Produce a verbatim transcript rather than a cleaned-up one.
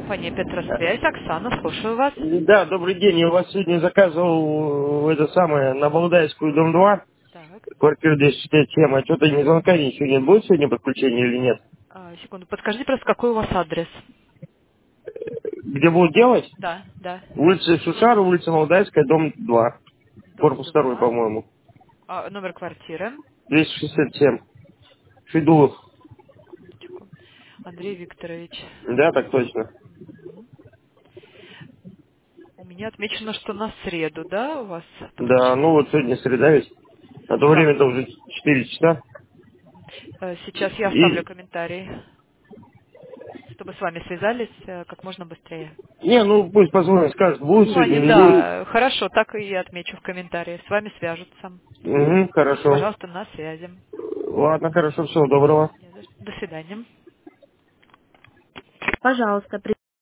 Компания Петросвязь. Оксана, слушаю вас. Да, добрый день. Я у вас сегодня заказывал э, это самое на Валдайскую, дом два, Так, квартира двести шестьдесят семь. А что-то ни звонка, ничего нет. Будет сегодня подключение или нет? а, секунду, подскажите просто, какой у вас адрес? Где будут делать? Да, да. Улица Шушара, улица Валдайская, дом два. Дом Корпус второй, два. по-моему. А, номер квартиры. двести шестьдесят семь. Федулов. Секундочку. Андрей Викторович. Да, так точно. Мгм. У меня отмечено, что на среду, да, у вас Да, ну вот подключение? сегодня среда ведь. А то Да. время-то уже четыре часа. Э, Сейчас я оставлю И, комментарий, чтобы с вами связались э, как можно быстрее. не, ну пусть позвонит, скажет, будет сегодня, Звонит, не будет. да, хорошо, так и отмечу в комментарии. С вами свяжутся. Угу, Будьте, хорошо. пожалуйста, на связи. Ладно, хорошо, всего доброго. Не за что. До свидания. Пожалуйста,